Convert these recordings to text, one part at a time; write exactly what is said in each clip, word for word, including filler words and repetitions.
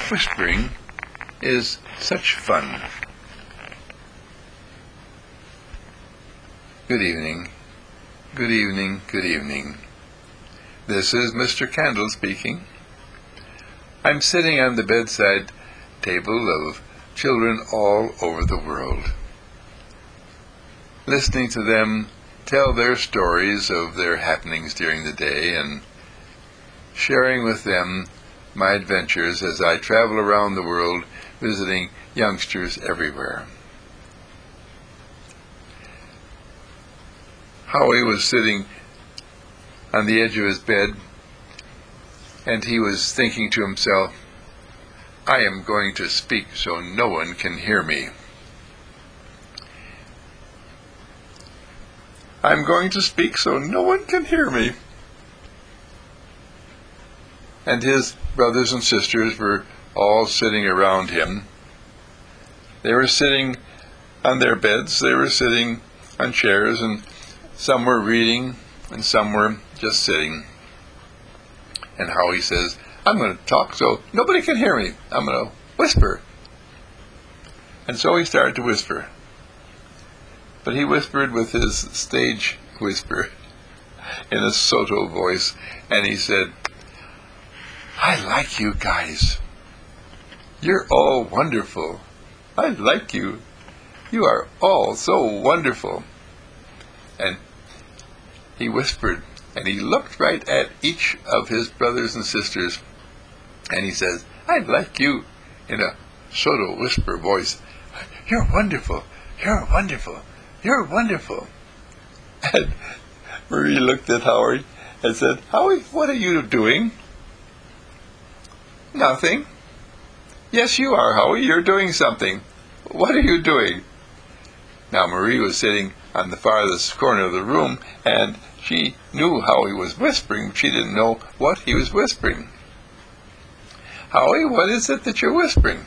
whispering is such fun. Good evening, good evening, good evening. This is Mister Candle speaking. I'm sitting on the bedside table of children all over the world, listening to them tell their stories of their happenings during the day and sharing with them my adventures as I travel around the world visiting youngsters everywhere. Howie was sitting on the edge of his bed, and he was thinking to himself, I am going to speak so no one can hear me. I'm going to speak so no one can hear me. And his brothers and sisters were all sitting around him. They were sitting on their beds, they were sitting on chairs, and some were reading, and some were just sitting. And Howie says, I'm going to talk so nobody can hear me. I'm going to whisper. And so he started to whisper. But he whispered with his stage whisper in a Soto voice, and he said, I like you guys. You're all wonderful. I like you. You are all so wonderful. And he whispered, and he looked right at each of his brothers and sisters, and he says, I like you, in a Soto whisper voice. You're wonderful. You're wonderful. You're wonderful. And Marie looked at Howie and said, Howie, what are you doing? Nothing. Yes, you are, Howie. You're doing something. What are you doing? Now, Marie was sitting on the farthest corner of the room, and she knew Howie was whispering, but she didn't know what he was whispering. Howie, what is it that you're whispering?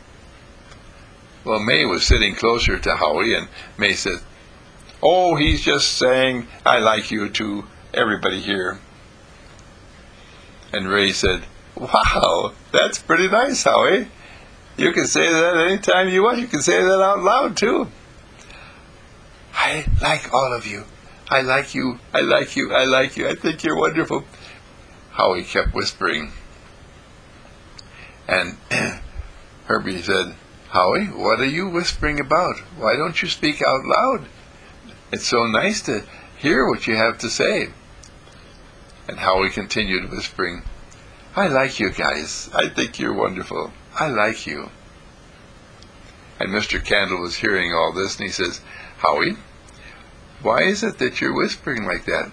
Well, May was sitting closer to Howie, and May said, oh, he's just saying, I like you to everybody here. And Ray said, wow, that's pretty nice, Howie. You can say that anytime you want. You can say that out loud, too. I like all of you. I like you. I like you. I like you. I think you're wonderful. Howie kept whispering. And Herbie said, Howie, what are you whispering about? Why don't you speak out loud? It's so nice to hear what you have to say. And Howie continued whispering, I like you guys. I think you're wonderful. I like you. And Mister Candle was hearing all this, and he says, Howie, why is it that you're whispering like that?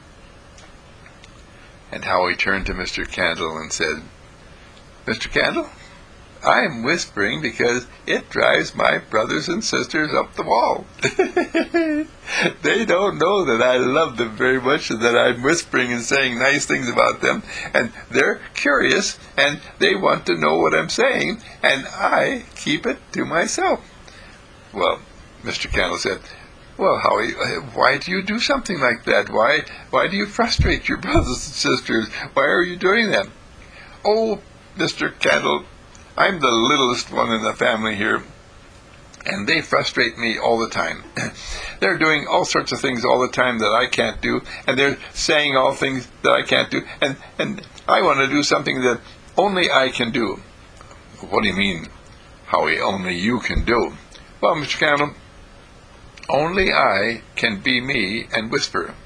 And Howie turned to Mister Candle and said, Mister Candle, I'm whispering because it drives my brothers and sisters up the wall. They don't know that I love them very much and that I'm whispering and saying nice things about them, and they're curious and they want to know what I'm saying, and I keep it to myself. Well, Mister Candle said, well, Howie, why do you do something like that? Why, why do you frustrate your brothers and sisters? Why are you doing that? Oh, Mister Candle, I'm the littlest one in the family here, and they frustrate me all the time. They're doing all sorts of things all the time that I can't do, and they're saying all things that I can't do, and, and I want to do something that only I can do. What do you mean, Howie, only you can do? Well, Mister Candle, only I can be me and whisper.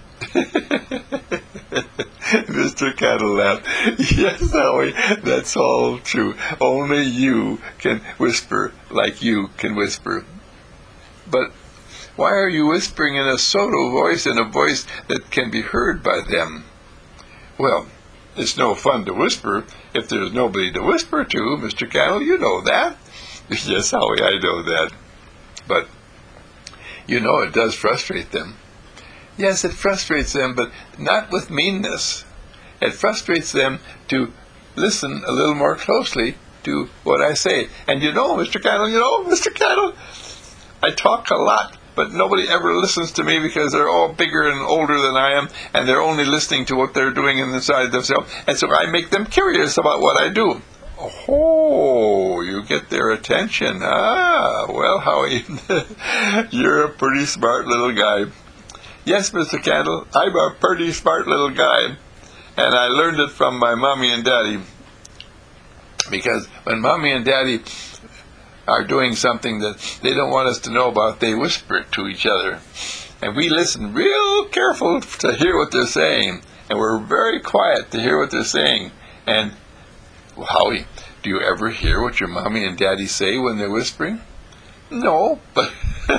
Mister Candle laughed. Yes, Howie, that's all true. Only you can whisper like you can whisper. But why are you whispering in a Soto voice, in a voice that can be heard by them? Well, it's no fun to whisper if there's nobody to whisper to, Mister Candle. You know that. Yes, Howie, I know that. But you know it does frustrate them. Yes, it frustrates them, but not with meanness. It frustrates them to listen a little more closely to what I say. And you know, Mister Candle, you know, Mister Candle, I talk a lot, but nobody ever listens to me because they're all bigger and older than I am, and they're only listening to what they're doing inside themselves. And so I make them curious about what I do. Oh, Oh, you get their attention. Ah, well, Howie, you're a pretty smart little guy. Yes, Mister Candle, I'm a pretty smart little guy. And I learned it from my mommy and daddy. Because when mommy and daddy are doing something that they don't want us to know about, they whisper it to each other. And we listen real careful to hear what they're saying. And we're very quiet to hear what they're saying. And, well, Howie, do you ever hear what your mommy and daddy say when they're whispering? No, but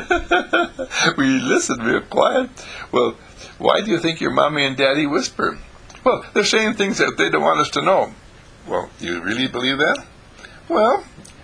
we listen real quiet. Well, why do you think your mommy and daddy whisper? Well, they're saying things that they don't want us to know. Well, do you really believe that? Well,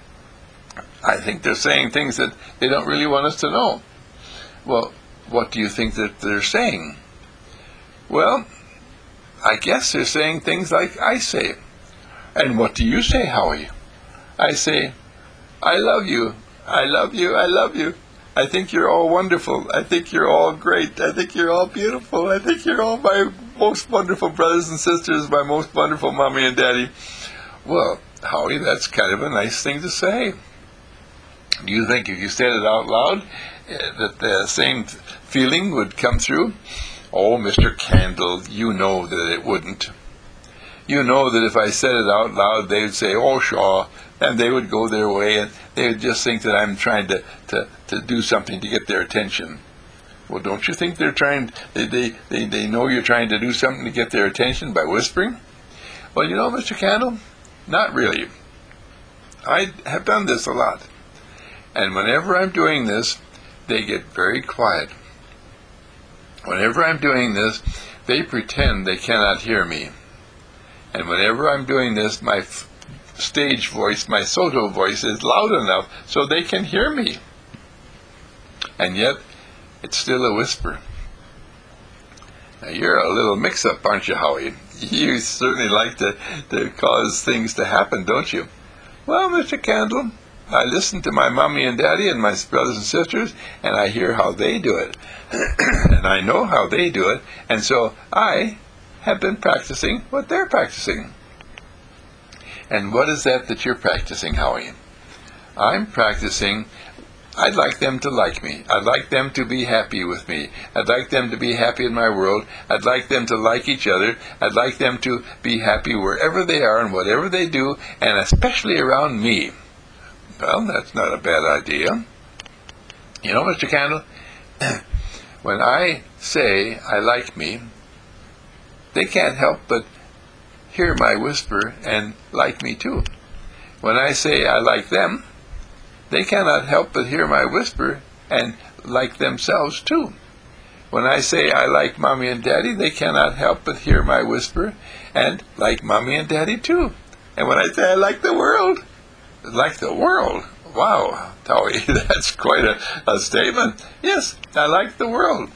I think they're saying things that they don't really want us to know. Well, what do you think that they're saying? Well, I guess they're saying things like I say. And what do you say, Howie? I say, I love you. I love you. I love you. I think you're all wonderful. I think you're all great. I think you're all beautiful. I think you're all my most wonderful brothers and sisters, my most wonderful mommy and daddy. Well, Howie, that's kind of a nice thing to say. Do you think if you said it out loud, uh, that the same feeling would come through? Oh, Mister Candle, you know that it wouldn't. You know that if I said it out loud, they would say, oh, Shaw, and they would go their way, and they would just think that I'm trying to, to, to do something to get their attention. Well, don't you think they're trying, they, they, they, they know you're trying to do something to get their attention by whispering? Well, you know, Mister Candle, not really. I have done this a lot. And whenever I'm doing this, they get very quiet. Whenever I'm doing this, they pretend they cannot hear me. And whenever I'm doing this, my f- stage voice, my Soto voice, is loud enough so they can hear me. And yet, it's still a whisper. Now, you're a little mix-up, aren't you, Howie? You certainly like to, to cause things to happen, don't you? Well, Mister Candle, I listen to my mommy and daddy and my brothers and sisters, and I hear how they do it. And I know how they do it, and so I have been practicing what they're practicing. And what is that that you're practicing, Howie? I'm practicing, I'd like them to like me. I'd like them to be happy with me. I'd like them to be happy in my world. I'd like them to like each other. I'd like them to be happy wherever they are and whatever they do, and especially around me. Well, that's not a bad idea. You know, Mister Candle, when I say I like me, they can't help but hear my whisper and like me too. When I say I like them, they cannot help but hear my whisper and like themselves too. When I say I like mommy and daddy, they cannot help but hear my whisper and like mommy and daddy too. And when I say I like the world, like the world, wow, Howie, that's quite a, a statement. Yes, I like the world.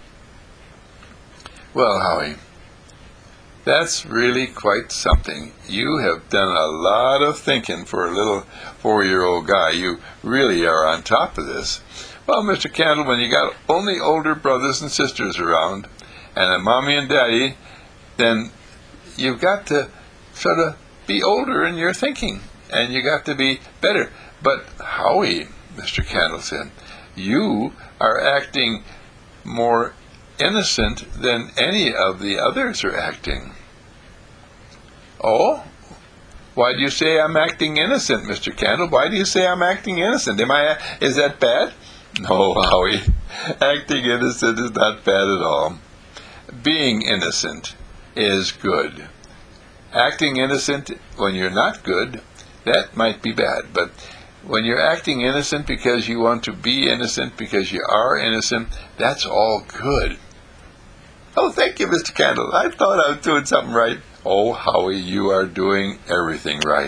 Well, Howie, that's really quite something. You have done a lot of thinking for a little four-year-old guy. You really are on top of this. Well, Mister Candle, when you got only older brothers and sisters around, and a mommy and daddy, then you've got to sort of be older in your thinking, and you got to be better. But Howie, Mister Candle said, you are acting more innocent than any of the others are acting. Oh? Why do you say I'm acting innocent, Mister Candle? Why do you say I'm acting innocent? Am I? Is that bad? No, Howie. Acting innocent is not bad at all. Being innocent is good. Acting innocent when you're not good, that might be bad. But when you're acting innocent because you want to be innocent, because you are innocent, that's all good. Oh, thank you, Mister Candle. I thought I was doing something right. Oh, Howie, you are doing everything right.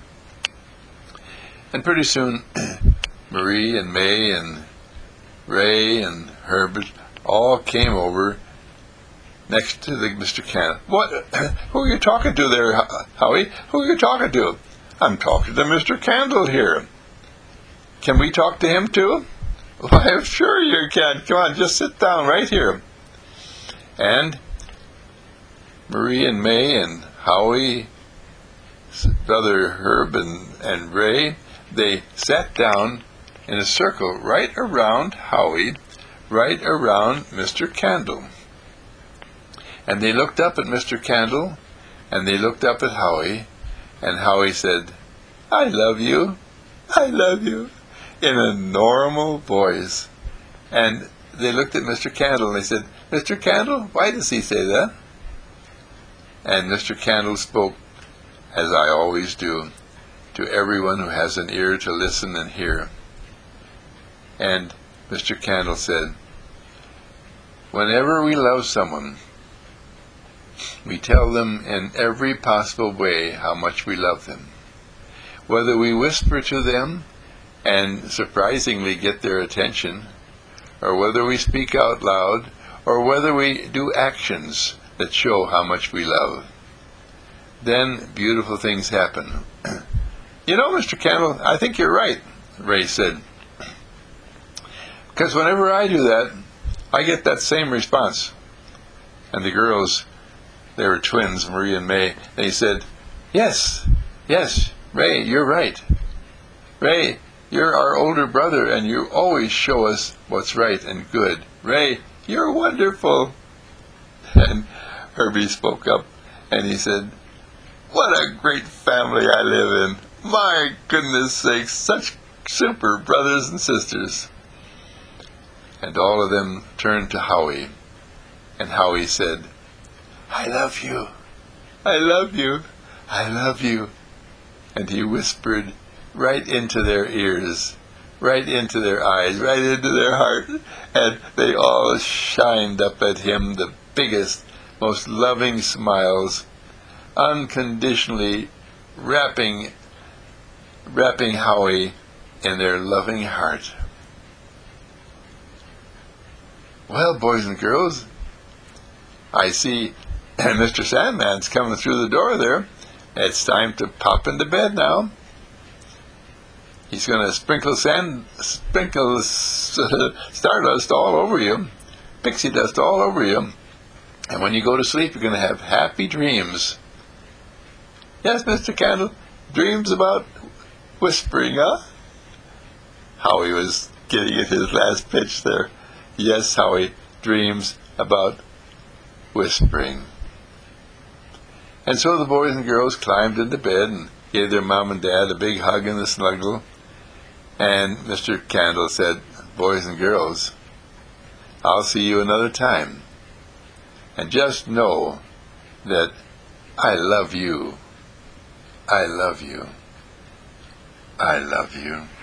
And pretty soon, Marie and May and Ray and Herbert all came over next to the Mister Candle. What? Who are you talking to there, Howie? Who are you talking to? I'm talking to Mister Candle here. Can we talk to him too? Why, sure you can. Come on, just sit down right here. And Marie and May and Howie Brother Herb and, and Ray, they sat down in a circle right around Howie, right around Mister Candle. And they looked up at Mister Candle, and they looked up at Howie, and Howie said, "I love you, I love you," in a normal voice. And they looked at Mister Candle, and they said, "Mister Candle, why does he say that?" And Mister Candle spoke, as I always do, to everyone who has an ear to listen and hear. And Mister Candle said, "Whenever we love someone, we tell them in every possible way how much we love them. Whether we whisper to them and surprisingly get their attention, or whether we speak out loud, or whether we do actions that show how much we love, then beautiful things happen." "You know, Mister Candle, I think you're right," Ray said. "Because whenever I do that, I get that same response." And the girls, they were twins, Marie and May, they said, "Yes, yes, Ray, you're right. Ray, you're our older brother, and you always show us what's right and good. Ray, you're wonderful." And Herbie spoke up, and he said, "What a great family I live in. My goodness sakes, such super brothers and sisters." And all of them turned to Howie, and Howie said, "I love you, I love you, I love you." And he whispered right into their ears, right into their eyes, right into their heart, and they all shined up at him the biggest, most loving smiles, unconditionally wrapping, wrapping Howie in their loving heart. Well, boys and girls, I see Mister Sandman's coming through the door there. It's time to pop into bed now. He's going to sprinkle sand, sprinkle stardust all over you, pixie dust all over you. And when you go to sleep, you're going to have happy dreams. Yes, Mister Candle, dreams about whispering, huh? Howie was getting at his last pitch there. Yes, Howie, dreams about whispering. And so the boys and girls climbed into bed and gave their mom and dad a big hug and a snuggle. And Mister Candle said, "Boys and girls, I'll see you another time. And just know that I love you. I love you. I love you."